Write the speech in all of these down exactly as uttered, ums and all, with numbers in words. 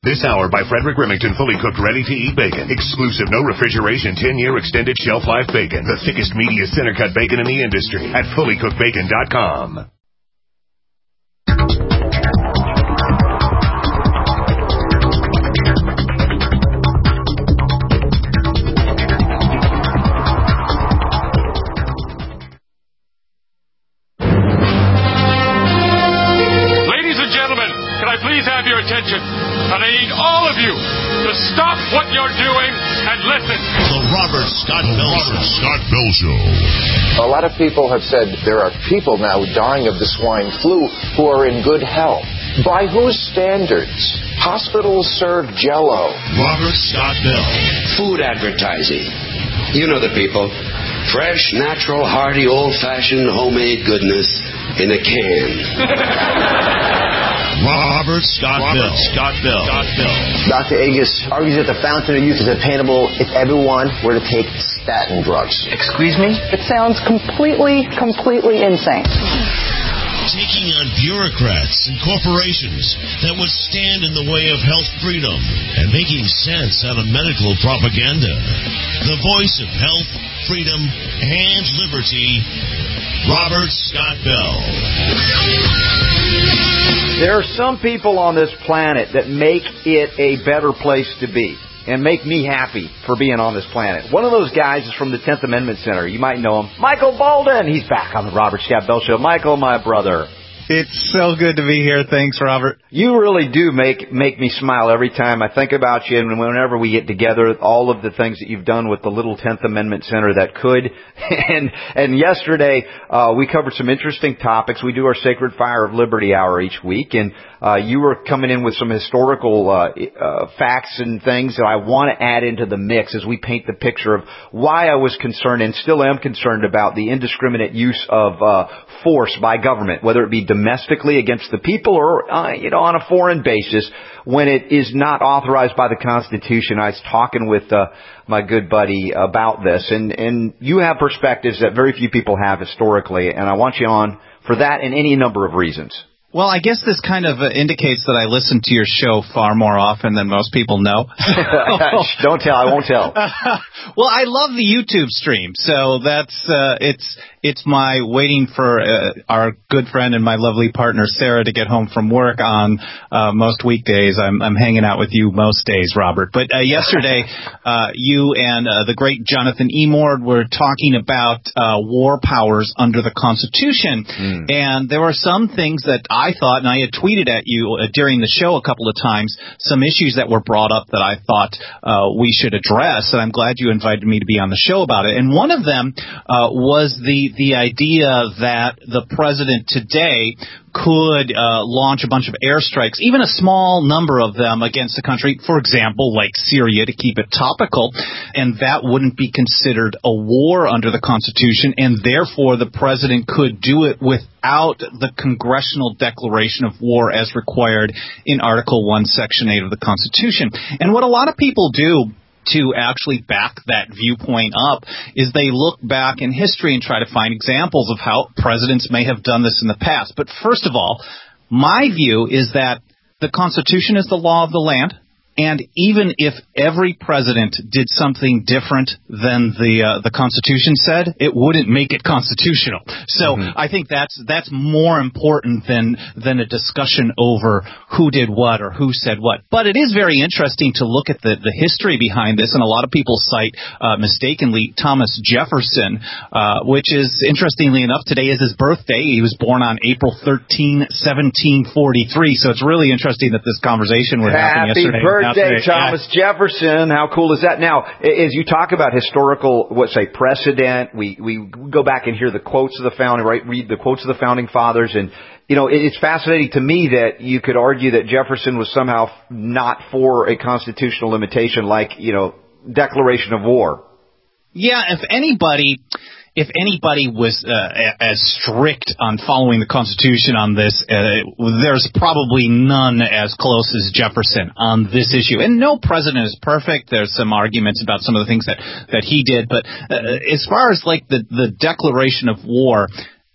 This hour by Frederick Remington, fully cooked, ready-to-eat bacon. Exclusive, no refrigeration, ten-year extended shelf life bacon. The thickest, meatiest center-cut bacon in the industry at fully cooked bacon dot com. Please have your attention, and I need all of you to stop what you're doing and listen. The Robert Scott Bell Show. Scott Bell Show. A lot of people have said there are people now dying of the swine flu who are in good health. By whose standards? Hospitals serve Jell-O. Robert Scott Bell. Food advertising. You know the people. Fresh, natural, hearty, old-fashioned, homemade goodness in a can. Robert Scott Robert Bell. Scott Bell. Scott Bell. Doctor Agus argues that the fountain of youth is attainable if everyone were to take statin drugs. Excuse me? It sounds completely, completely insane. Taking on bureaucrats and corporations that would stand in the way of health freedom and making sense out of medical propaganda. The voice of health, freedom, and liberty, Robert Scott Bell. There are some people on this planet that make it a better place to be and make me happy for being on this planet. One of those guys is from the tenth Amendment Center. You might know him. Michael Bolden. He's back on the Robert Scott Bell Show. Michael, my brother. It's so good to be here. Thanks, Robert. You really do make make me smile every time I think about you, and whenever we get together, all of the things that you've done with the little tenth Amendment Center that could. And and yesterday, uh, we covered some interesting topics. We do our Sacred Fire of Liberty Hour each week, and uh, you were coming in with some historical uh, uh, facts and things that I want to add into the mix as we paint the picture of why I was concerned and still am concerned about the indiscriminate use of uh, force by government, whether it be domestically against the people or, uh, you know, on a foreign basis when it is not authorized by the Constitution. I was talking with uh, my good buddy about this, and, and you have perspectives that very few people have historically, and I want you on for that and any number of reasons. Well, I guess this kind of uh, indicates that I listen to your show far more often than most people know. Don't tell. I won't tell. Well, I love the YouTube stream, so that's uh, it's it's my waiting for uh, our good friend and my lovely partner Sarah to get home from work on uh, most weekdays. I'm I'm hanging out with you most days, Robert. But uh, yesterday, uh, you and uh, the great Jonathan Emord were talking about uh, war powers under the Constitution, mm. and there were some things that I thought, and I had tweeted at you uh, during the show a couple of times, some issues that were brought up that I thought uh, we should address, and I'm glad you invited me to be on the show about it. And one of them uh, was the the idea that the president today could uh, launch a bunch of airstrikes, even a small number of them against the country, for example, like Syria, to keep it topical, and that wouldn't be considered a war under the Constitution, and therefore the president could do it without the congressional declaration of war as required in Article one, Section eight of the Constitution. And what a lot of people do to actually back that viewpoint up is they look back in history and try to find examples of how presidents may have done this in the past. But first of all, my view is that the Constitution is the law of the land. And even if every president did something different than the uh, the Constitution said, it wouldn't make it constitutional. So mm-hmm. I think that's that's more important than than a discussion over who did what or who said what. But it is very interesting to look at the, the history behind this, and a lot of people cite uh, mistakenly Thomas Jefferson, uh, which is, interestingly enough, today is his birthday. He was born on April thirteenth, seventeen forty-three. So it's really interesting that this conversation would happen Happy yesterday. Birthday. Birthday, Thomas yeah. Jefferson. How cool is that? Now, as you talk about historical, what say, precedent, we, we go back and hear the quotes of the founding, right? Read the quotes of the founding fathers. And, you know, it's fascinating to me that you could argue that Jefferson was somehow not for a constitutional limitation like, you know, declaration of war. Yeah, if anybody... If anybody was uh, as strict on following the Constitution on this, uh, there's probably none as close as Jefferson on this issue. And no president is perfect. There's some arguments about some of the things that, that he did. But uh, as far as like the, the declaration of war,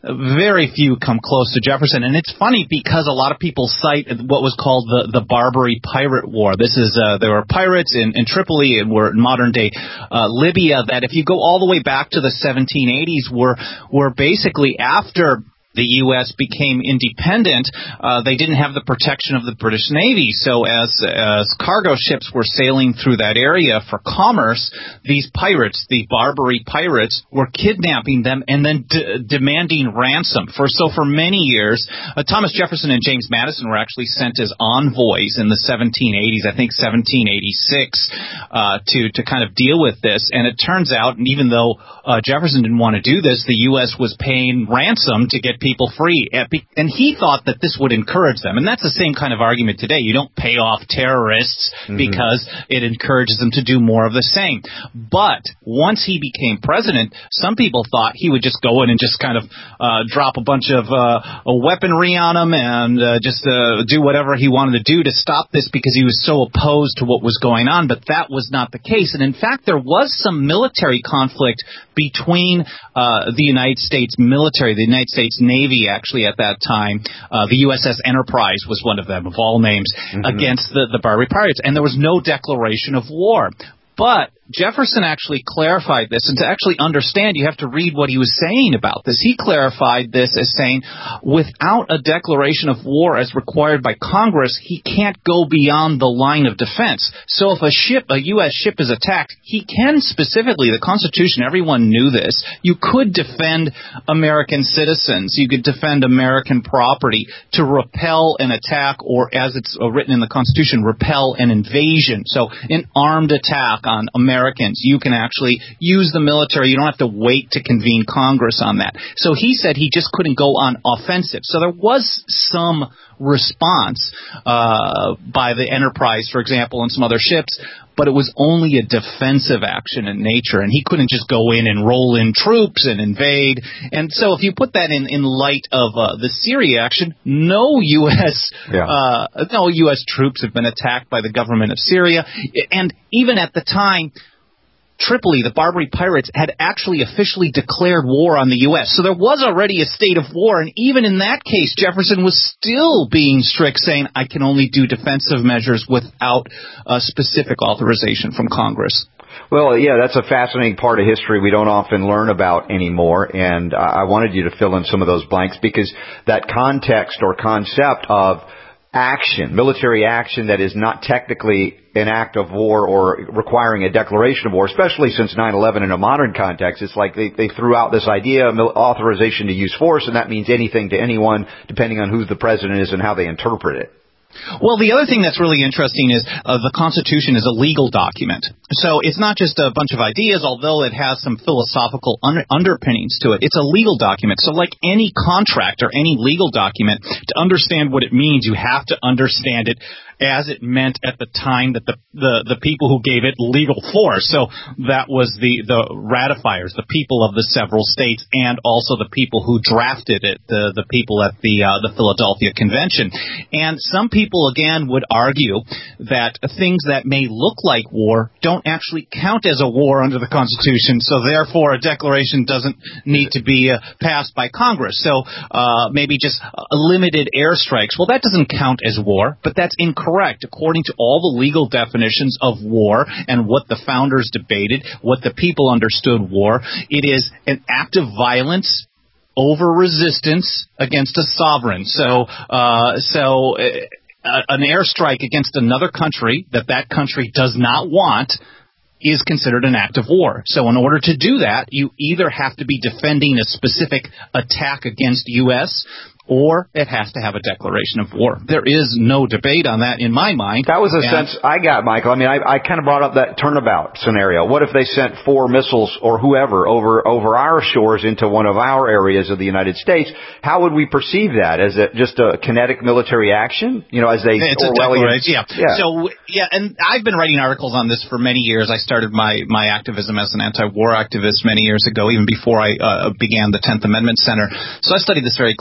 very few come close to Jefferson. And it's funny because a lot of people cite what was called the, the Barbary Pirate War. This is, uh, there were pirates in, in Tripoli and were in modern day, uh, Libya that if you go all the way back to the seventeen eighties were, were basically after the U S became independent, uh, they didn't have the protection of the British Navy. So as, as cargo ships were sailing through that area for commerce, these pirates, the Barbary pirates, were kidnapping them and then d- demanding ransom. For so for many years, uh, Thomas Jefferson and James Madison were actually sent as envoys in the seventeen eighties, I think seventeen eighty-six, uh, to to kind of deal with this. And it turns out, and even though uh, Jefferson didn't want to do this, the U S was paying ransom to get people free, and he thought that this would encourage them. And that's the same kind of argument today. You don't pay off terrorists mm-hmm. because it encourages them to do more of the same. But once he became president, some people thought he would just go in and just kind of uh, drop a bunch of uh, weaponry on them and uh, just uh, do whatever he wanted to do to stop this because he was so opposed to what was going on. But that was not the case. And in fact, there was some military conflict between uh, the United States military, the United States Navy, actually, at that time. Uh, the U S S Enterprise was one of them, of all names, mm-hmm. against the, the Barbary pirates. And there was no declaration of war. But Jefferson actually clarified this, and to actually understand, you have to read what he was saying about this. He clarified this as saying, without a declaration of war as required by Congress, he can't go beyond the line of defense. So if a ship, a U S ship is attacked, he can specifically, the Constitution, everyone knew this, you could defend American citizens, you could defend American property to repel an attack, or as it's written in the Constitution, repel an invasion. So an armed attack on Americans, you can actually use the military. You don't have to wait to convene Congress on that. So he said he just couldn't go on offensive. So there was some response uh, by the Enterprise, for example, and some other ships, but it was only a defensive action in nature, and he couldn't just go in and roll in troops and invade. And so if you put that in, in light of uh, the Syria action, no U S Yeah. uh, no U S troops have been attacked by the government of Syria. And even at the time, Tripoli, the Barbary pirates, had actually officially declared war on the U S. So there was already a state of war, and even in that case, Jefferson was still being strict, saying, I can only do defensive measures without a specific authorization from Congress. Well, yeah, that's a fascinating part of history we don't often learn about anymore, and I wanted you to fill in some of those blanks, because that context or concept of action, military action that is not technically an act of war or requiring a declaration of war, especially since nine eleven in a modern context, it's like they, they threw out this idea of authorization to use force, and that means anything to anyone, depending on who the president is and how they interpret it. Well, the other thing that's really interesting is uh, the Constitution is a legal document. So it's not just a bunch of ideas, although it has some philosophical un- underpinnings to it. It's a legal document. So like any contract or any legal document, to understand what it means, you have to understand it as it meant at the time that the, the, the people who gave it legal force. So that was the, the ratifiers, the people of the several states, and also the people who drafted it, the, the people at the, uh, the Philadelphia Convention. And some people, again, would argue that things that may look like war don't actually count as a war under the Constitution, so therefore a declaration doesn't need to be uh, passed by Congress. So uh, maybe just uh, limited airstrikes. Well, that doesn't count as war, but that's incorrect. According to all the legal definitions of war and what the founders debated, what the people understood war, it is an act of violence over resistance against a sovereign. So, uh, so uh, an airstrike against another country that that country does not want is considered an act of war. So in order to do that, you either have to be defending a specific attack against U S, or it has to have a declaration of war. There is no debate on that in my mind. That was a and sense I got, Michael. I mean, I, I kind of brought up that turnabout scenario. What if they sent four missiles or whoever over over our shores into one of our areas of the United States? How would we perceive that? As it just a kinetic military action? You know, as they it's Orwellian, a declaration. Yeah. yeah. So yeah, and I've been writing articles on this for many years. I started my my activism as an anti-war activist many years ago, even before I uh, began the tenth Amendment Center. So I studied this very closely, and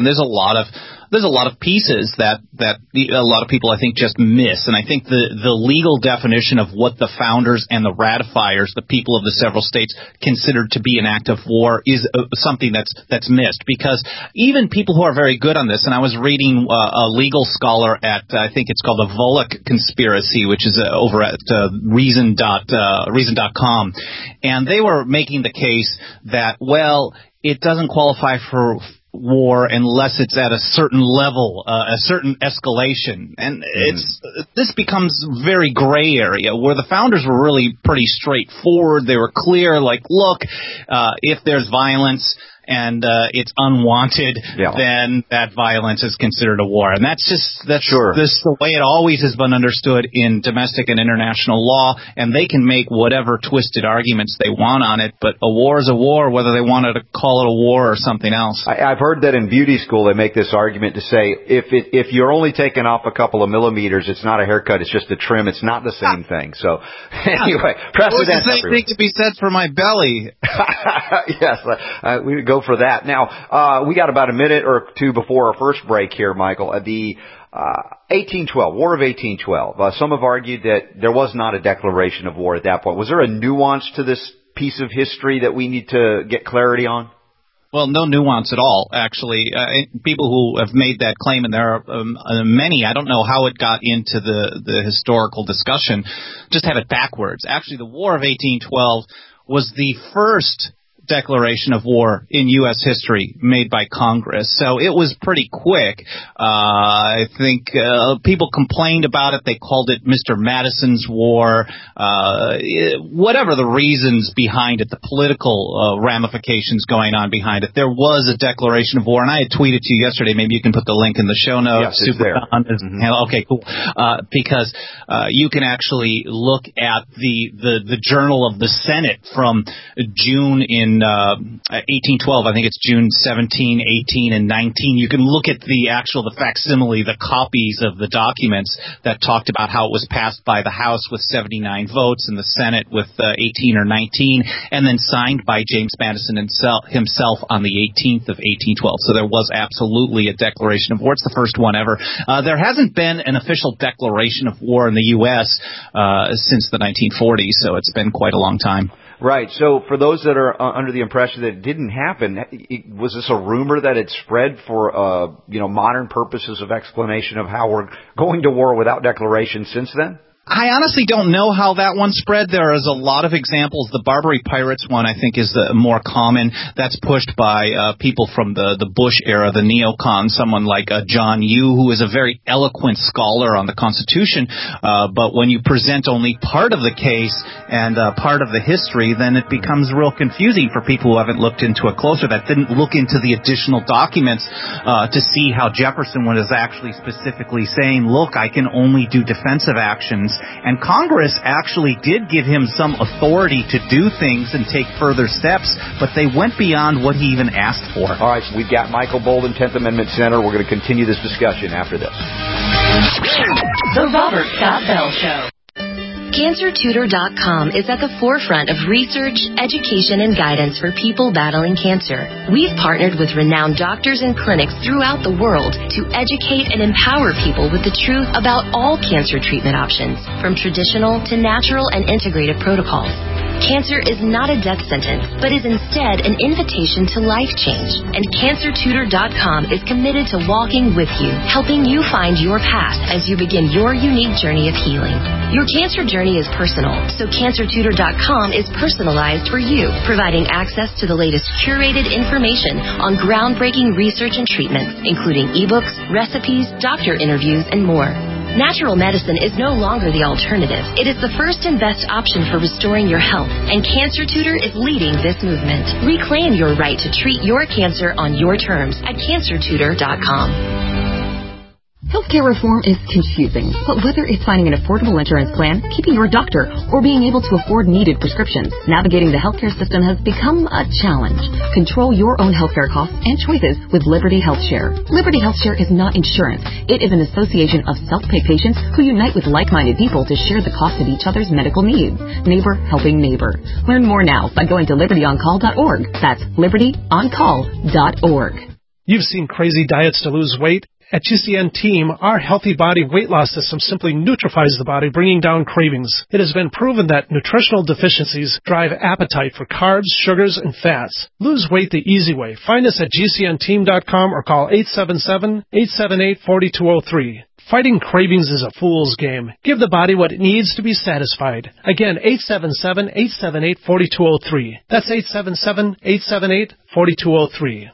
there's a lot of there's a lot of pieces that that a lot of people I think just miss, and I think the the legal definition of what the founders and the ratifiers, the people of the several states, considered to be an act of war is uh, something that's that's missed, because even people who are very good on this, and I was reading uh, a legal scholar at uh, I think it's called the Volokh Conspiracy, which is uh, over at uh, Reason dot uh, Reason dot com, and they were making the case that, well, it doesn't qualify for war unless it's at a certain level, uh, a certain escalation. And it's this becomes very gray area, where the founders were really pretty straightforward. They were clear, like, look, uh, if there's violence and uh, it's unwanted, yeah. then that violence is considered a war. And that's just that's sure. this the way it always has been understood in domestic and international law, and they can make whatever twisted arguments they want on it, but a war is a war, whether they wanted to call it a war or something else. I, I've heard that in beauty school they make this argument to say, if it, if you're only taking off a couple of millimeters, it's not a haircut, it's just a trim, it's not the same thing. So, anyway, precedent. Well, it's the same thing to be said for my belly. Yes, uh, we go for that. Now, uh, we got about a minute or two before our first break here, Michael. Uh, the uh, eighteen twelve, War of eighteen twelve. Uh, some have argued that there was not a declaration of war at that point. Was there a nuance to this piece of history that we need to get clarity on? Well, no nuance at all, actually. Uh, people who have made that claim, and there are um, uh, many, I don't know how it got into the, the historical discussion, just have it backwards. Actually, the War of eighteen twelve was the first declaration of war in U S history made by Congress. So it was pretty quick. Uh, I think uh, people complained about it. They called it Mister Madison's War. Uh, it, whatever the reasons behind it, the political uh, ramifications going on behind it, there was a declaration of war. And I had tweeted to you yesterday. Maybe you can put the link in the show notes. Yes, it's there. Mm-hmm. Okay, cool. Uh, because uh, you can actually look at the, the, the Journal of the Senate from June in Uh, eighteen twelve, I think it's June seventeenth, eighteen, and nineteen. You can look at the actual, the facsimile, the copies of the documents that talked about how it was passed by the House with seventy-nine votes and the Senate with uh, eighteen or nineteen, and then signed by James Madison himself, himself on the eighteenth of eighteen twelve. So there was absolutely a declaration of war. It's the first one ever. Uh, there hasn't been an official declaration of war in the U S uh, since the nineteen forties, so it's been quite a long time. Right. So for those that are uh, under the impression that it didn't happen, it, was this a rumor that it spread for, uh, you know, modern purposes of explanation of how we're going to war without declaration since then? I honestly don't know how that one spread. There is a lot of examples. The Barbary Pirates one, I think, is the more common. That's pushed by uh, people from the, the Bush era, the neocons, someone like uh, John Yoo, who is a very eloquent scholar on the Constitution. Uh, but when you present only part of the case and uh, part of the history, then it becomes real confusing for people who haven't looked into it closer, that didn't look into the additional documents uh, to see how Jefferson was actually specifically saying, look, I can only do defensive actions. And Congress actually did give him some authority to do things and take further steps, but they went beyond what he even asked for. All right, so we've got Michael Boldin, tenth Amendment Center. We're going to continue this discussion after this. The Robert Scott Bell Show. Cancer Tutor dot com is at the forefront of research, education, and guidance for people battling cancer. We've partnered with renowned doctors and clinics throughout the world to educate and empower people with the truth about all cancer treatment options, from traditional to natural and integrative protocols. Cancer is not a death sentence, but is instead an invitation to life change. And Cancer Tutor dot com is committed to walking with you, helping you find your path as you begin your unique journey of healing. Your cancer journey is personal, so Cancer Tutor dot com is personalized for you, providing access to the latest curated information on groundbreaking research and treatments, including ebooks, recipes, doctor interviews, and more. Natural medicine is no longer the alternative. It is the first and best option for restoring your health, and Cancer Tutor is leading this movement. Reclaim your right to treat your cancer on your terms at Cancer Tutor dot com. Healthcare reform is confusing, but whether it's finding an affordable insurance plan, keeping your doctor, or being able to afford needed prescriptions, navigating the healthcare system has become a challenge. Control your own healthcare costs and choices with Liberty HealthShare. Liberty HealthShare is not insurance. It is an association of self-pay patients who unite with like-minded people to share the cost of each other's medical needs. Neighbor helping neighbor. Learn more now by going to liberty on call dot org. That's liberty on call dot org. You've seen crazy diets to lose weight. At G C N Team, our healthy body weight loss system simply neutralizes the body, bringing down cravings. It has been proven that nutritional deficiencies drive appetite for carbs, sugars, and fats. Lose weight the easy way. Find us at G C N team dot com or call eight seven seven, eight seven eight, four two zero three. Fighting cravings is a fool's game. Give the body what it needs to be satisfied. Again, eight seven seven, eight seven eight, four two zero three. That's eight seven seven, eight seven eight, four two zero three.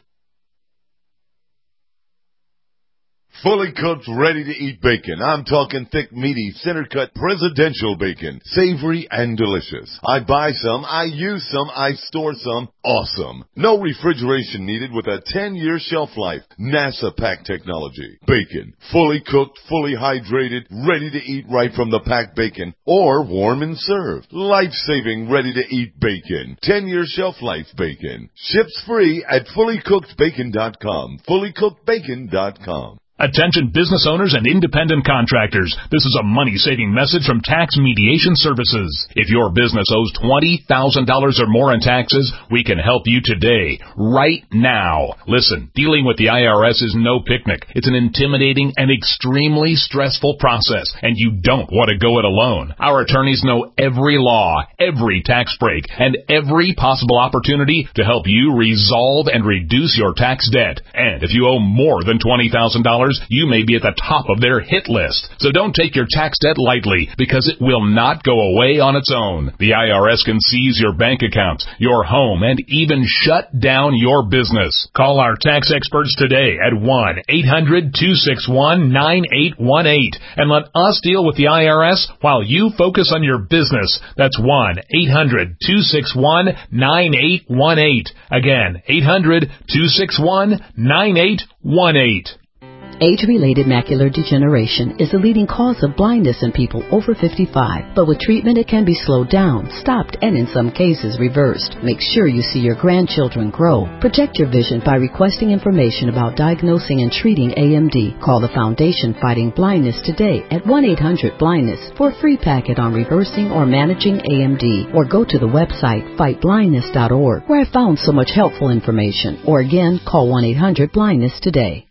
Fully cooked, ready-to-eat bacon. I'm talking thick, meaty, center-cut presidential bacon. Savory and delicious. I buy some, I use some, I store some. Awesome. No refrigeration needed with a ten-year shelf life. NASA pack technology. Bacon. Fully cooked, fully hydrated, ready to eat right from the packed bacon. Or warm and served. Life-saving, ready-to-eat bacon. ten-year shelf life bacon. Ships free at fully cooked bacon dot com. fully cooked bacon dot com. Attention business owners and independent contractors. This is a money-saving message from Tax Mediation Services. If your business owes twenty thousand dollars or more in taxes, we can help you today, right now. Listen, dealing with the I R S is no picnic. It's an intimidating and extremely stressful process, and you don't want to go it alone. Our attorneys know every law, every tax break, and every possible opportunity to help you resolve and reduce your tax debt. And if you owe more than twenty thousand dollars, you may be at the top of their hit list. So don't take your tax debt lightly, because it will not go away on its own. The I R S can seize your bank accounts, your home, and even shut down your business. Call our tax experts today at one eight hundred, two six one, nine eight one eight and let us deal with the I R S while you focus on your business. That's one eight hundred, two six one, nine eight one eight. Again, eight hundred, two six one, nine eight one eight. Age-related macular degeneration is the leading cause of blindness in people over fifty-five. But with treatment, it can be slowed down, stopped, and in some cases reversed. Make sure you see your grandchildren grow. Protect your vision by requesting information about diagnosing and treating A M D. Call the Foundation Fighting Blindness today at one eight hundred blindness for a free packet on reversing or managing A M D. Or go to the website fight blindness dot org, where I found so much helpful information. Or again, call one eight hundred blindness today.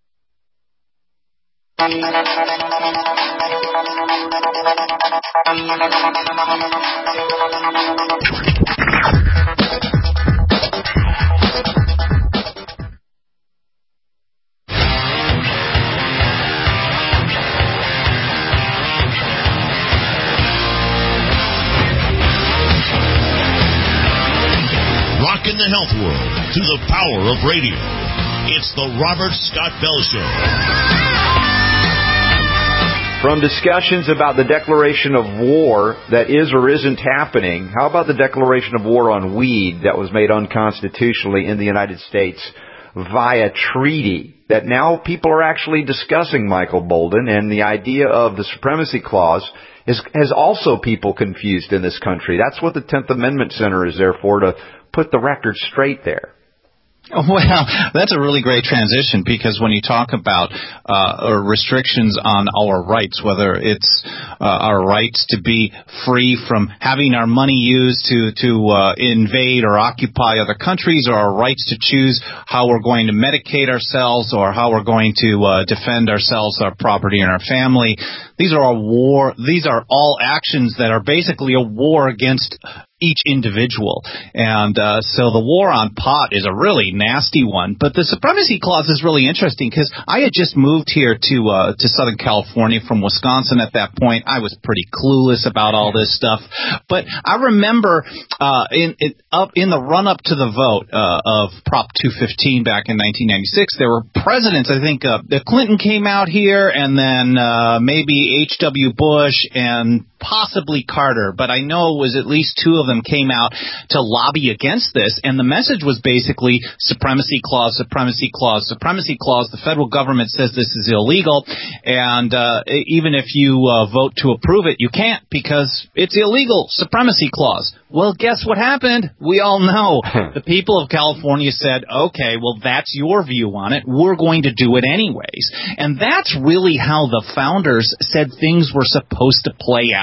Rockin' the health world through the power of radio. It's the Robert Scott Bell Show. From discussions about the declaration of war that is or isn't happening, how about the declaration of war on weed that was made unconstitutionally in the United States via treaty that now people are actually discussing, Michael Boldin, and the idea of the Supremacy Clause is, has also people confused in this country. That's what the tenth Amendment Center is there for, to put the record straight there. Well, that's a really great transition, because when you talk about uh, restrictions on our rights, whether it's uh, our rights to be free from having our money used to to uh, invade or occupy other countries, or our rights to choose how we're going to medicate ourselves or how we're going to uh, defend ourselves, our property, and our family, these are a war. These are all actions that are basically a war against each individual. And uh, so the war on pot is a really nasty one. But the Supremacy Clause is really interesting, because I had just moved here to uh, to Southern California from Wisconsin at that point. I was pretty clueless about all this stuff. But I remember uh, in, in, up in the run-up to the vote uh, of Prop two fifteen back in nineteen ninety-six, there were presidents. I think uh, Clinton came out here, and then uh, maybe H W Bush and possibly Carter, but I know it was at least two of them came out to lobby against this, and the message was basically Supremacy Clause, Supremacy Clause, Supremacy Clause. The federal government says this is illegal, and uh, even if you uh, vote to approve it, you can't, because it's illegal. Supremacy Clause. Well, guess what happened? We all know. The people of California said, okay, well, that's your view on it. We're going to do it anyways. And that's really how the founders said things were supposed to play out.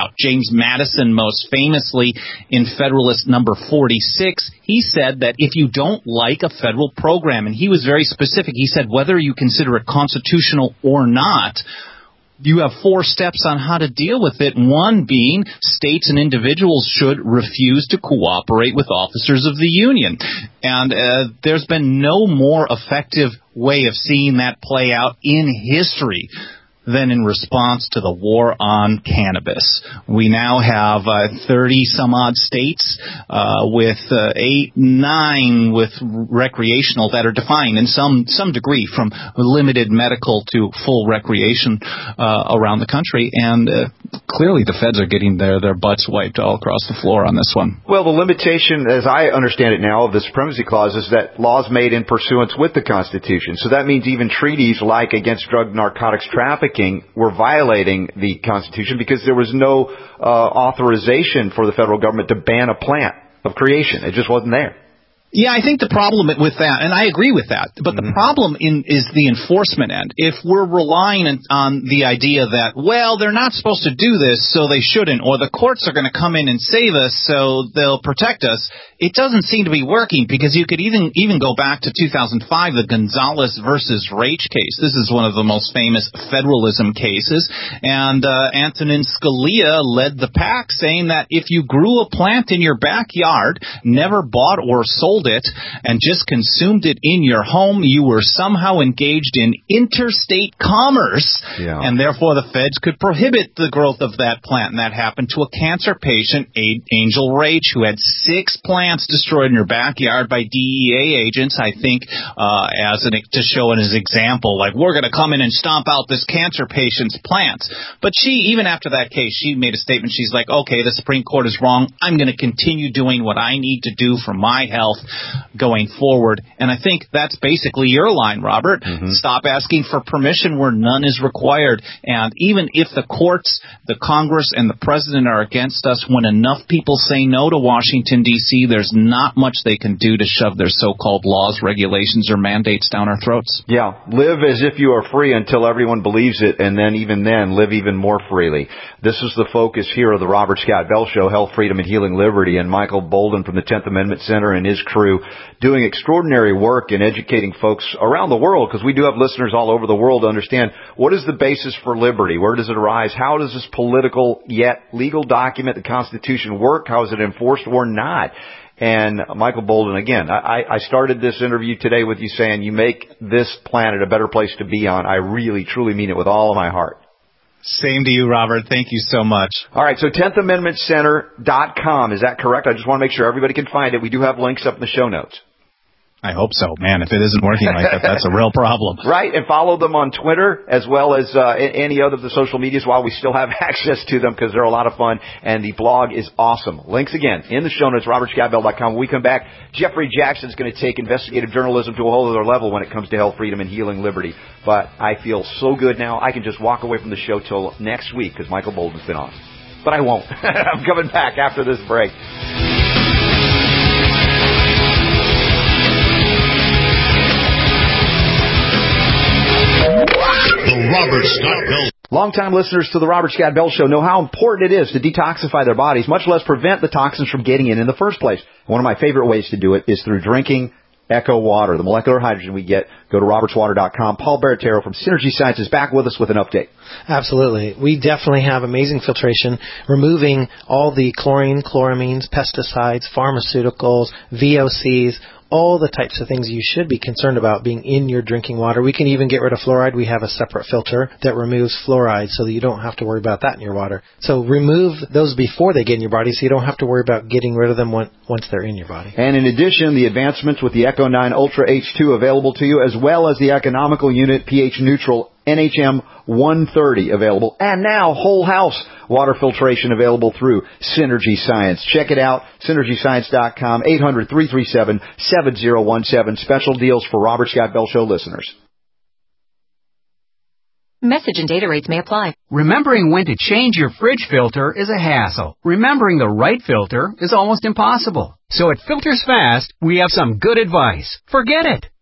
out. James Madison, most famously in Federalist number forty-six, he said that if you don't like a federal program, and he was very specific, he said whether you consider it constitutional or not, you have four steps on how to deal with it. One being states and individuals should refuse to cooperate with officers of the Union. And uh, there's been no more effective way of seeing that play out in history than in response to the war on cannabis. We now have uh, thirty some odd states uh, with uh, eight, nine with recreational that are defined in some some degree from limited medical to full recreation uh, around the country. And uh, clearly the feds are getting their, their butts wiped all across the floor on this one. Well, the limitation, as I understand it now, of the Supremacy Clause is that laws made in pursuance with the Constitution. So that means even treaties like against drug narcotics trafficking were violating the Constitution because there was no uh, authorization for the federal government to ban a plant of creation. It just wasn't there. Yeah, I think the problem with that, and I agree with that, but mm-hmm. the problem in, is the enforcement end. If we're relying on the idea that, well, they're not supposed to do this, so they shouldn't, or the courts are going to come in and save us, so they'll protect us, it doesn't seem to be working, because you could even even go back to two thousand five, the Gonzalez versus Raich case. This is one of the most famous federalism cases, and uh, Antonin Scalia led the pack, saying that if you grew a plant in your backyard, never bought or sold it, and just consumed it in your home, you were somehow engaged in interstate commerce, yeah. and therefore the feds could prohibit the growth of that plant. And that happened to a cancer patient, Angel Raich, who had six plants destroyed in her backyard by D E A agents, I think, uh, as an, to show in his example, like, we're going to come in and stomp out this cancer patient's plants. But she, even after that case, she made a statement. She's like, okay, the Supreme Court is wrong. I'm going to continue doing what I need to do for my health going forward. And I think that's basically your line, Robert. Mm-hmm. Stop asking for permission where none is required. And even if the courts, the Congress, and the president are against us, when enough people say no to Washington, D C, there's not much they can do to shove their so-called laws, regulations, or mandates down our throats. Yeah, live as if you are free until everyone believes it, and then even then, live even more freely. This is the focus here of the Robert Scott Bell Show, Health, Freedom, and Healing Liberty, and Michael Boldin from the tenth Amendment Center and his crew doing extraordinary work in educating folks around the world, because we do have listeners all over the world to understand what is the basis for liberty, where does it arise, how does this political yet legal document, the Constitution, work, how is it enforced or not. And Michael Boldin, again, I, I started this interview today with you saying you make this planet a better place to be on. I really, truly mean it with all of my heart. Same to you, Robert. Thank you so much. All right, so tenth amendment center dot com, is that correct? I just want to make sure everybody can find it. We do have links up in the show notes. I hope so. Man, if it isn't working like that, that's a real problem. Right, and follow them on Twitter as well as uh, any other of the social medias while we still have access to them, because they're a lot of fun, and the blog is awesome. Links, again, in the show notes, robert scott bell dot com. When we come back, Jeffrey Jackson's going to take investigative journalism to a whole other level when it comes to health, freedom, and healing liberty. But I feel so good now, I can just walk away from the show till next week, because Michael Boldin's been on. But I won't. I'm coming back after this break. The Robert Scott Bell. Longtime listeners to the Robert Scott Bell Show know how important it is to detoxify their bodies, much less prevent the toxins from getting in in the first place. One of my favorite ways to do it is through drinking Echo Water, the molecular hydrogen we get. Go to roberts water dot com. Paul Baratero from Synergy Science is back with us with an update. Absolutely. We definitely have amazing filtration, removing all the chlorine, chloramines, pesticides, pharmaceuticals, V O Cs, all the types of things you should be concerned about being in your drinking water. We can even get rid of fluoride. We have a separate filter that removes fluoride so that you don't have to worry about that in your water. So remove those before they get in your body so you don't have to worry about getting rid of them once they're in your body. And in addition, the advancements with the Echo nine Ultra H two available to you, as well as the economical unit pH neutral N H M one thirty available, and now whole house water filtration available through Synergy Science. Check it out, synergy science dot com, eight hundred, three three seven, seven zero one seven. Special deals for Robert Scott Bell Show listeners. Message and data rates may apply. Remembering when to change your fridge filter is a hassle. Remembering the right filter is almost impossible. So at Filters Fast, we have some good advice. Forget it.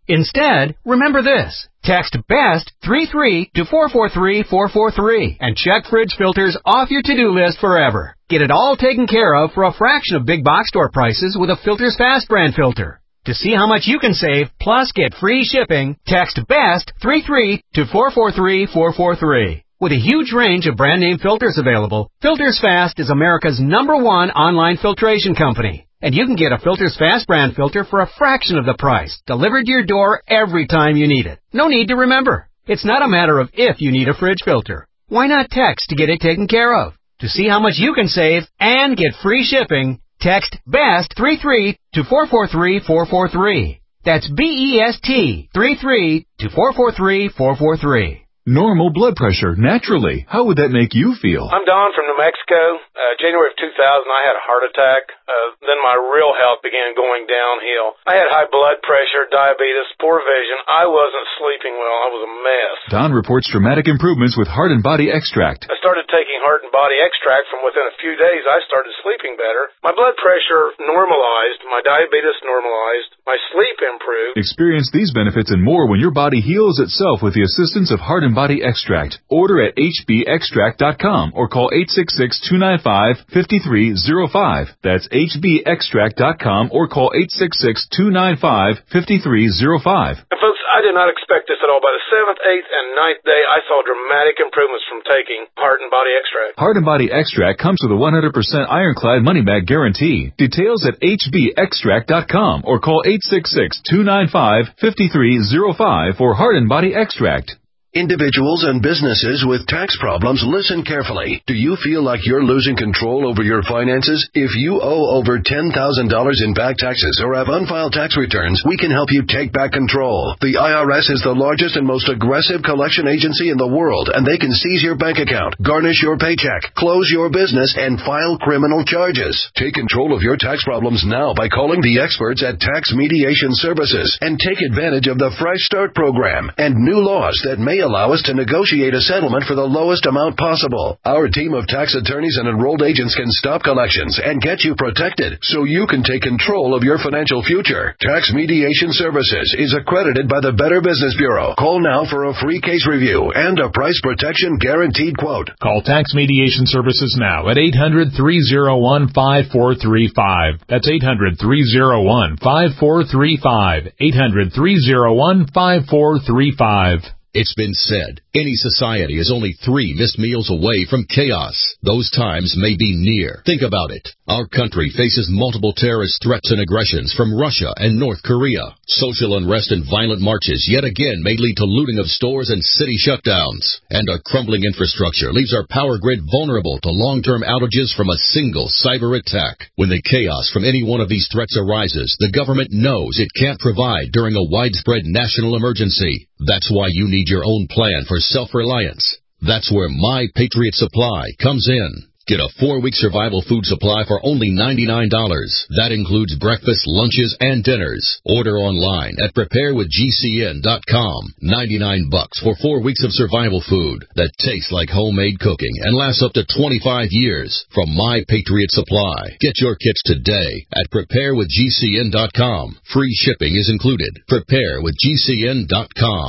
Instead, remember this. Text BEST three three to four four three four four three and check fridge filters off your to-do list forever. Get it all taken care of for a fraction of big box store prices with a Filters Fast brand filter. To see how much you can save, plus get free shipping, text BEST three three to four four three four four three. With a huge range of brand name filters available, Filters Fast is America's number one online filtration company. And you can get a Filters Fast brand filter for a fraction of the price, delivered to your door every time you need it. No need to remember. It's not a matter of if you need a fridge filter. Why not text to get it taken care of? To see how much you can save and get free shipping, text BEST three three to four four three four four three. That's B E S T three three to four four three four four three. Normal blood pressure, naturally. How would that make you feel? I'm Don from New Mexico. Uh, January of two thousand, I had a heart attack. Uh, then my real health began going downhill. I had high blood pressure, diabetes, poor vision. I wasn't sleeping well. I was a mess. Don reports dramatic improvements with Heart and Body Extract. I started taking Heart and Body Extract. From within a few days, I started sleeping better. My blood pressure normalized. My diabetes normalized. My sleep improved. Experience these benefits and more when your body heals itself with the assistance of Heart and Body Extract. Order at H B extract dot com or call eight six six, two nine five, five three zero five. That's H B extract dot com or call eight six six, two nine five, five three zero five. And folks, I did not expect this at all. By the seventh, eighth, and ninth day, I saw dramatic improvements from taking Heart and Body Extract. Heart and Body Extract comes with a one hundred percent ironclad money-back guarantee. Details at H B extract dot com or call eight six six, two nine five, five three zero five for Heart and Body Extract. Individuals and businesses with tax problems, listen carefully. Do you feel like you're losing control over your finances? If you owe over ten thousand dollars in back taxes or have unfiled tax returns, we can help you take back control. The I R S is the largest and most aggressive collection agency in the world, and they can seize your bank account, garnish your paycheck, close your business, and file criminal charges. Take control of your tax problems now by calling the experts at Tax Mediation Services and take advantage of the Fresh Start program and new laws that may allow us to negotiate a settlement for the lowest amount possible. Our team of tax attorneys and enrolled agents can stop collections and get you protected so you can take control of your financial future. Tax Mediation Services is accredited by the Better Business Bureau. Call now for a free case review and a price protection guaranteed quote. Call Tax Mediation Services now at eight hundred, three oh one, five four three five. That's eight hundred, three oh one, five four three five. eight hundred, three oh one, five four three five. It's been said, any society is only three missed meals away from chaos. Those times may be near. Think about it. Our country faces multiple terrorist threats and aggressions from Russia and North Korea. Social unrest and violent marches yet again may lead to looting of stores and city shutdowns. And our crumbling infrastructure leaves our power grid vulnerable to long-term outages from a single cyber attack. When the chaos from any one of these threats arises, the government knows it can't provide during a widespread national emergency. That's why you need your own plan for self-reliance. That's where My Patriot Supply comes in. Get a four-week survival food supply for only ninety-nine dollars. That includes breakfast, lunches, and dinners. Order online at prepare with G C N dot com. ninety-nine bucks for four weeks of survival food that tastes like homemade cooking and lasts up to twenty-five years from My Patriot Supply. Get your kits today at prepare with G C N dot com. Free shipping is included. prepare with G C N dot com.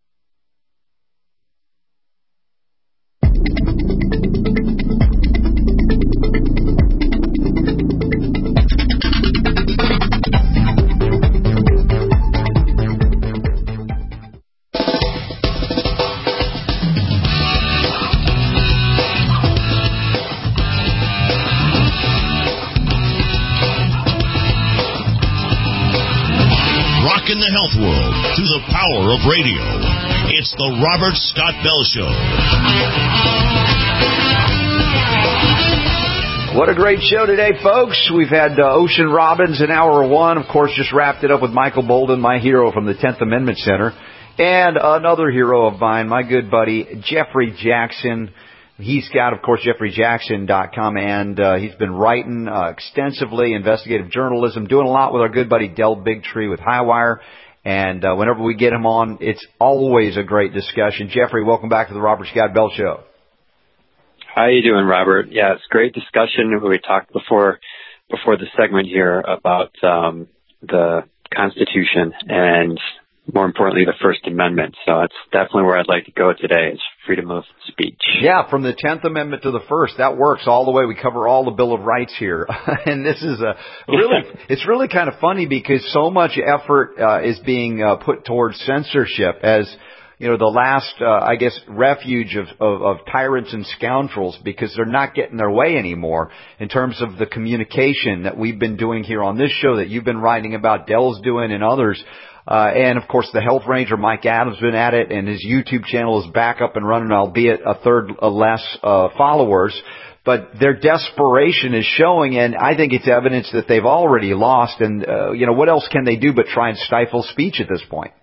In the health world through the power of radio. It's the Robert Scott Bell Show. What a great show today, folks. We've had uh, Ocean Robbins in hour one. Of course, just wrapped it up with Michael Bolden, my hero from the tenth Amendment Center. And another hero of mine, my good buddy, Jeffrey Jackson. He's got, of course, Jeffrey Jackson dot com, and uh, he's been writing uh, extensively, investigative journalism, doing a lot with our good buddy Del Bigtree with Highwire. And uh, whenever we get him on, it's always a great discussion. Jeffrey, welcome back to the Robert Scott Bell Show. How you doing, Robert? Yeah, it's great discussion. We talked before before the segment here about um, the Constitution and more importantly, the First Amendment. So that's definitely where I'd like to go today, is freedom of speech. Yeah, from the tenth Amendment to the First, that works all the way. We cover all the Bill of Rights here. And this is a really, it's really kind of funny because so much effort uh, is being uh, put towards censorship as, you know, the last, uh, I guess, refuge of, of, of tyrants and scoundrels, because they're not getting their way anymore in terms of the communication that we've been doing here on this show, that you've been writing about, Dell's doing, and others. Uh, and of course the Health Ranger, Mike Adams, been at it, and his YouTube channel is back up and running, albeit a third less, uh, followers. But their desperation is showing, and I think it's evidence that they've already lost. And, uh, you know, what else can they do but try and stifle speech at this point?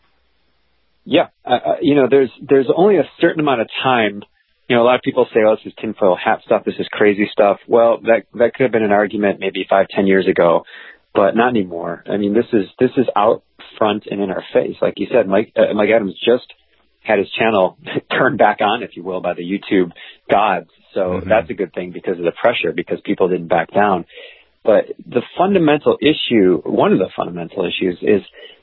Yeah, uh, you know, there's there's only a certain amount of time. You know, a lot of people say, "Oh, this is tinfoil hat stuff. This is crazy stuff." Well, that that could have been an argument maybe five, ten years ago, but not anymore. I mean, this is this is out front and in our face, like you said. Mike uh, Mike Adams just had his channel turned back on, if you will, by the YouTube gods. So mm-hmm. that's a good thing because of the pressure, because people didn't back down. But the fundamental issue, one of the fundamental issues, is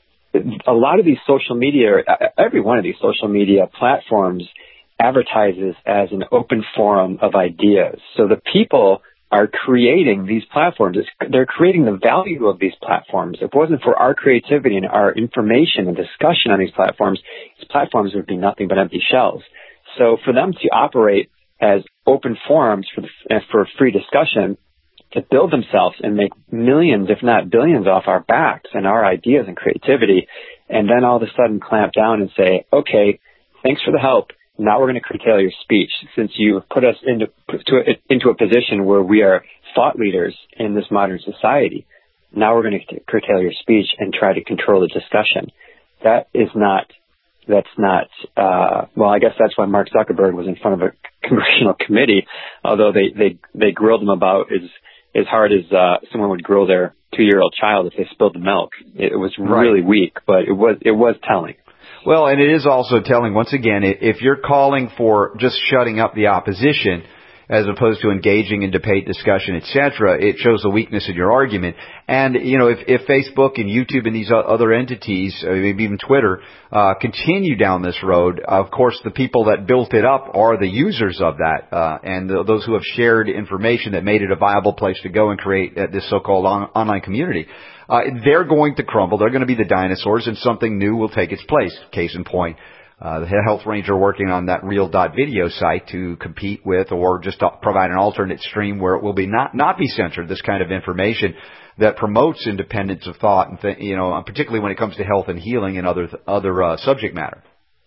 a lot of these social media, every one of these social media platforms advertises as an open forum of ideas. So the people are creating these platforms. It's, they're creating the value of these platforms. If it wasn't for our creativity and our information and discussion on these platforms, these platforms would be nothing but empty shells. So for them to operate as open forums for, the, for free discussion, to build themselves and make millions, if not billions, off our backs and our ideas and creativity, and then all of a sudden clamp down and say, okay, thanks for the help. Now we're going to curtail your speech, since you've put us into, to, into a position where we are thought leaders in this modern society. Now we're going to curtail your speech and try to control the discussion. That is not, that's not, uh, well, I guess that's why Mark Zuckerberg was in front of a congressional committee, although they, they, they grilled him about his, as hard as uh, someone would grill their two-year-old child if they spilled the milk. It was really right. weak, but it was it was telling. Well, and it is also telling, once again, if you're calling for just shutting up the opposition as opposed to engaging in debate, discussion, et cetera, it shows a weakness in your argument. And, you know, if, if Facebook and YouTube and these other entities, maybe even Twitter, uh, continue down this road, of course, the people that built it up are the users of that, uh, and the, those who have shared information that made it a viable place to go and create uh, this so-called on, online community. Uh, they're going to crumble. They're going to be the dinosaurs, and something new will take its place. Case in point. Uh, the Health Ranger working on that real dot video site to compete with, or just to provide an alternate stream where it will be not, not be censored, this kind of information that promotes independence of thought, and th- you know, particularly when it comes to health and healing and other, other, uh, subject matter.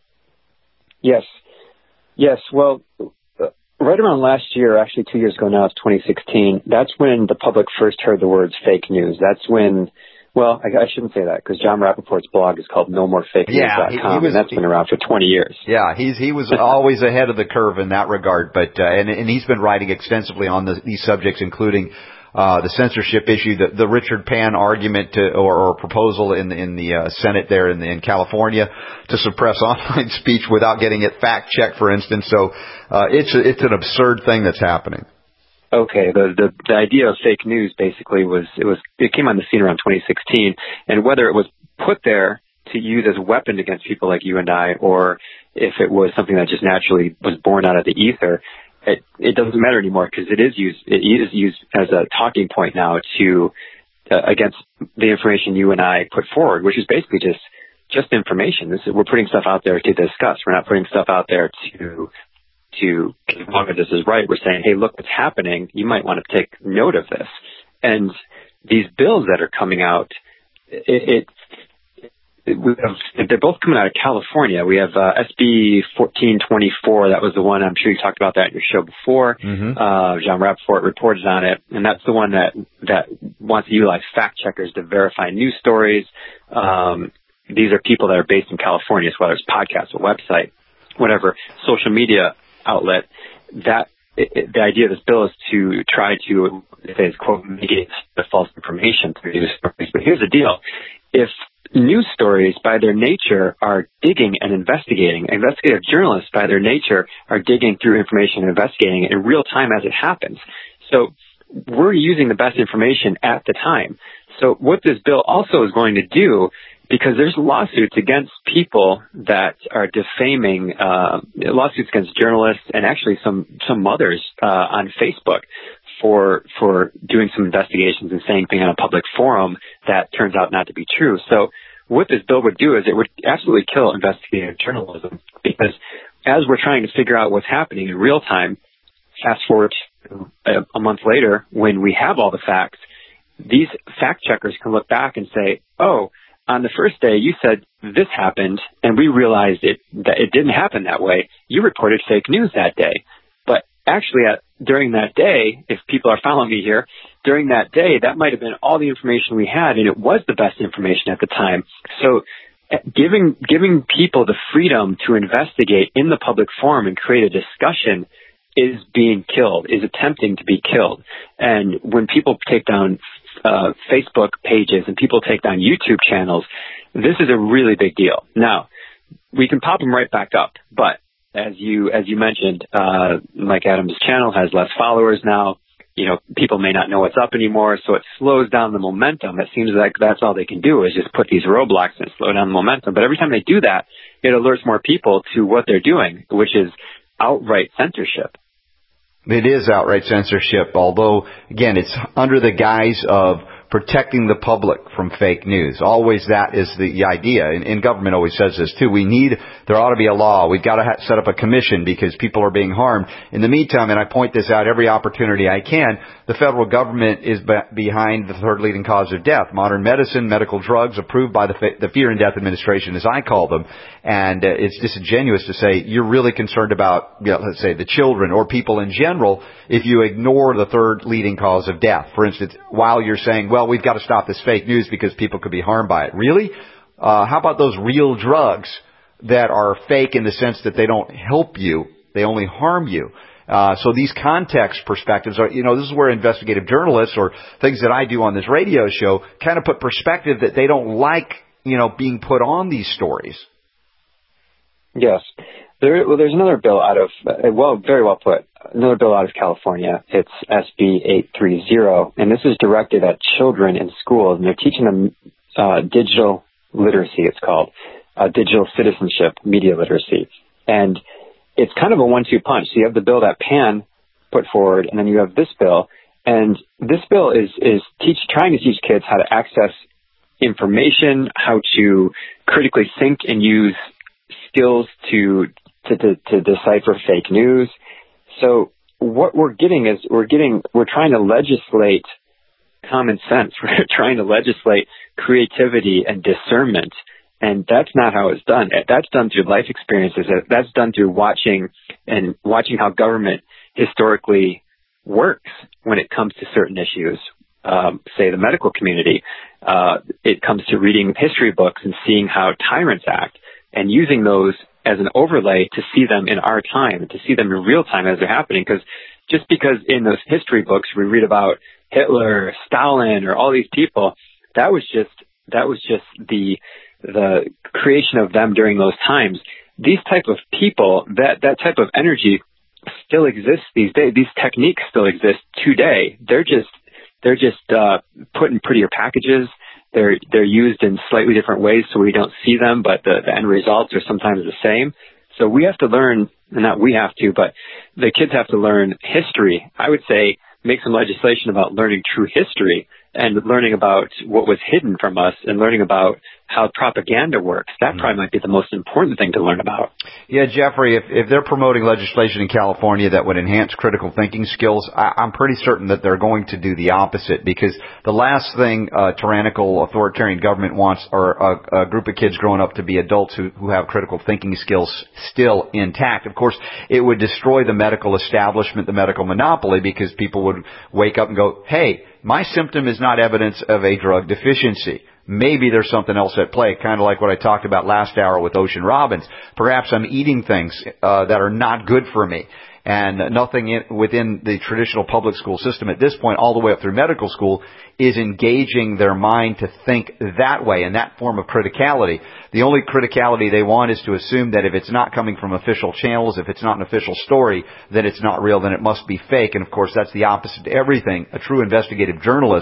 Yes. Yes. Well, right around last year, actually two years ago now, it's twenty sixteen, that's when the public first heard the words fake news. That's when, well, I, I shouldn't say that, because John Rappaport's blog is called no more fake news dot com, yeah, and that's been around for twenty years. Yeah, he's he was always ahead of the curve in that regard, but uh, and, and he's been writing extensively on the, these subjects, including uh, the censorship issue, the, the Richard Pan argument to, or, or proposal in, in the uh, Senate there in, the, in California to suppress online speech without getting it fact-checked, for instance. So uh, it's a, it's an absurd thing that's happening. Okay, the, the the idea of fake news basically was it was it came on the scene around twenty sixteen, and whether it was put there to use as a weapon against people like you and I, or if it was something that just naturally was born out of the ether, it it doesn't matter anymore, because it is used it is used as a talking point now to uh, against the information you and I put forward, which is basically just just information. This is, we're putting stuff out there to discuss. We're not putting stuff out there to. to confirm that this is right. We're saying, hey, look what's happening. You might want to take note of this. And these bills that are coming out, it, it, it we have, they're both coming out of California. We have uh, S B fourteen twenty-four. That was the one, I'm sure you talked about that in your show before. Mm-hmm. Uh, John Rappaport reported on it. And that's the one that, that wants to utilize fact checkers to verify news stories. Um, these are people that are based in California, so whether it's podcasts or website, whatever, social media outlet, that it, it, the idea of this bill is to try to, say, quote, mitigate the false information through news stories. But here's the deal. If news stories, by their nature, are digging and investigating, investigative journalists, by their nature, are digging through information and investigating it in real time as it happens. So we're using the best information at the time. So what this bill also is going to do because there's lawsuits against people that are defaming, uh, lawsuits against journalists and actually some, some mothers, uh, on Facebook for, for doing some investigations and saying things on a public forum that turns out not to be true. So what this bill would do is it would absolutely kill investigative journalism, because as we're trying to figure out what's happening in real time, fast forward to a, a month later when we have all the facts, these fact checkers can look back and say, oh, on the first day you said this happened and we realized it, that it didn't happen that way. You reported fake news that day. But actually at, during that day, if people are following me here, during that day, that might have been all the information we had, and it was the best information at the time. So giving giving people the freedom to investigate in the public forum and create a discussion is being killed, is attempting to be killed. And when people take down uh, Facebook pages and people take down YouTube channels, this is a really big deal. Now, we can pop them right back up, but as you as you mentioned, uh, Mike Adams' channel has less followers now. You know, people may not know what's up anymore, so it slows down the momentum. It seems like that's all they can do is just put these roadblocks and slow down the momentum. But every time they do that, it alerts more people to what they're doing, which is outright censorship. It is outright censorship, although, again, it's under the guise of protecting the public from fake news. Always that is the idea. And, and government always says this, too. We need, there ought to be a law. We've got to ha- set up a commission because people are being harmed. In the meantime, and I point this out every opportunity I can, the federal government is be- behind the third leading cause of death. Modern medicine, medical drugs approved by the, Fe- the Fear and Death Administration, as I call them. And uh, it's disingenuous to say you're really concerned about, you know, let's say, the children or people in general if you ignore the third leading cause of death. For instance, while you're saying, well, we've got to stop this fake news because people could be harmed by it. Really? Uh, how about those real drugs that are fake in the sense that they don't help you, they only harm you? Uh, so these context perspectives are, you know, this is where investigative journalists or things that I do on this radio show kind of put perspective that they don't like, you know, being put on these stories. Yes. There, well, there's another bill out of, uh, well, very well put, another bill out of California. It's S B eight thirty, and this is directed at children in schools, and they're teaching them uh, digital literacy, it's called, uh, digital citizenship, media literacy. And it's kind of a one two punch. So you have the bill that Pan put forward, and then you have this bill. And this bill is, is teach, trying to teach kids how to access information, how to critically think and use skills to To, to, to decipher fake news. So what we're getting is we're getting, we're trying to legislate common sense. We're trying to legislate creativity and discernment. And that's not how it's done. That's done through life experiences. That's done through watching and watching how government historically works when it comes to certain issues. Um, say the medical community. Uh, it comes to reading history books and seeing how tyrants act and using those as an overlay to see them in our time, to see them in real time as they're happening. Because just because in those history books we read about Hitler, Stalin, or all these people, that was just that was just the the creation of them during those times. These type of people, that that type of energy still exists these days. These techniques still exist today. They're just they're just uh, put in prettier packages. They're they're used in slightly different ways so we don't see them, but the, the end results are sometimes the same. So we have to learn, and not we have to, but the kids have to learn history. I would say make some legislation about learning true history and learning about what was hidden from us and learning about how propaganda works. That probably might be the most important thing to learn about. Yeah, Jeffrey, if, if they're promoting legislation in California that would enhance critical thinking skills, I, I'm pretty certain that they're going to do the opposite, because the last thing a tyrannical authoritarian government wants are a, a group of kids growing up to be adults who, who have critical thinking skills still intact. Of course, it would destroy the medical establishment, the medical monopoly, because people would wake up and go, hey, my symptom is not evidence of a drug deficiency. Maybe there's something else at play, kind of like what I talked about last hour with Ocean Robbins. Perhaps I'm eating things uh, that are not good for me. And nothing in, within the traditional public school system at this point, all the way up through medical school, is engaging their mind to think that way, in that form of criticality. The only criticality they want is to assume that if it's not coming from official channels, if it's not an official story, then it's not real, then it must be fake. And of course, that's the opposite to everything a true investigative journalist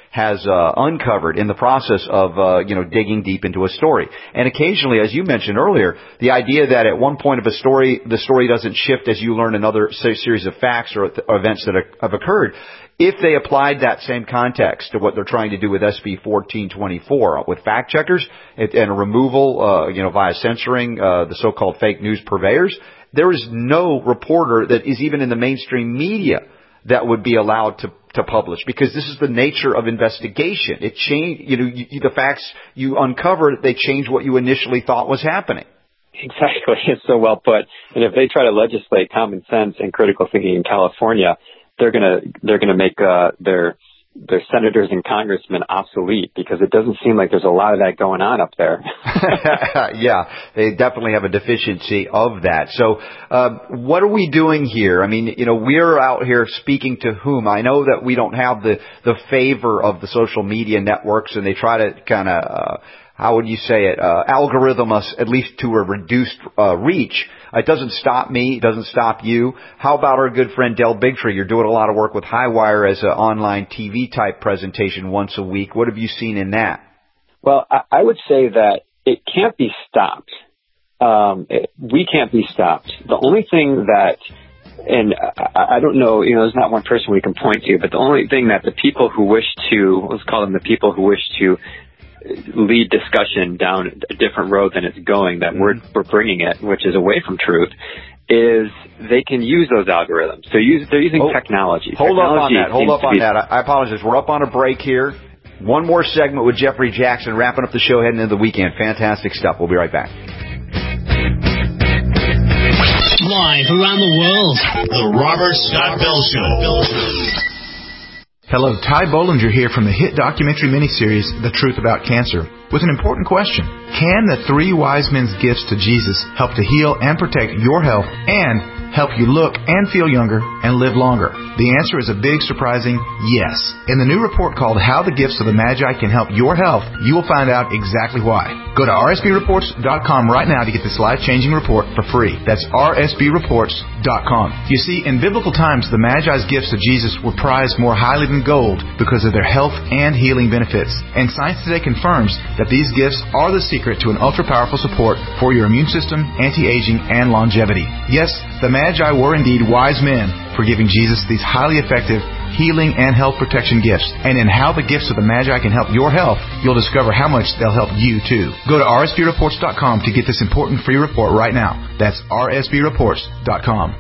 has uh, uncovered in the process of, uh, you know, digging deep into a story. And occasionally, as you mentioned earlier, the idea that at one point of a story, the story doesn't shift as you learn another series of facts or, or events that have occurred. If they applied that same context to what they're trying to do with S B fourteen twenty-four, with fact checkers and a removal, uh, you know, via censoring uh, the so-called fake news purveyors, there is no reporter that is even in the mainstream media that would be allowed to, to publish, because this is the nature of investigation. It change, you know, you, the facts you uncover, they change what you initially thought was happening. Exactly. It's so well put. And if they try to legislate common sense and critical thinking in California, they're gonna they're gonna make uh, their their senators and congressmen obsolete, because it doesn't seem like there's a lot of that going on up there. Yeah, they definitely have a deficiency of that. So uh, what are we doing here? I mean, you know, we're out here speaking to whom? I know that we don't have the, the favor of the social media networks, and they try to kind of, uh, how would you say it, uh, algorithm us at least to a reduced uh, reach. It doesn't stop me. It doesn't stop you. How about our good friend Del Bigtree? You're doing a lot of work with Highwire as an online T V-type presentation once a week. What have you seen in that? Well, I, I would say that it can't be stopped. Um, it, we can't be stopped. The only thing that, and I, I don't know, you know, there's not one person we can point to, but the only thing that the people who wish to, let's call them the people who wish to lead discussion down a different road than it's going, that we're, we're bringing it, which is away from truth, is they can use those algorithms. So use, they're using oh, technology. Hold technology up on that. Hold up on that. I apologize. We're up on a break here. One more segment with Jeffrey Jackson, wrapping up the show heading into the weekend. Fantastic stuff. We'll be right back. Live around the world, the Robert Scott Bell Show. Hello, Ty Bollinger here from the hit documentary miniseries, The Truth About Cancer, with an important question. Can the three wise men's gifts to Jesus help to heal and protect your health and help you look and feel younger and live longer? The answer is a big, surprising yes. In the new report called How the Gifts of the Magi Can Help Your Health, you will find out exactly why. Go to R S B reports dot com right now to get this life-changing report for free. That's R S B reports dot com. You see, in biblical times, the Magi's gifts to Jesus were prized more highly than gold because of their health and healing benefits. And science today confirms that these gifts are the secret to an ultra-powerful support for your immune system, anti-aging, and longevity. Yes, the Magi were indeed wise men for giving Jesus these highly effective healing and health protection gifts. And in How the Gifts of the Magi Can Help Your Health, you'll discover how much they'll help you too. Go to R S B reports dot com to get this important free report right now. That's R S B reports dot com.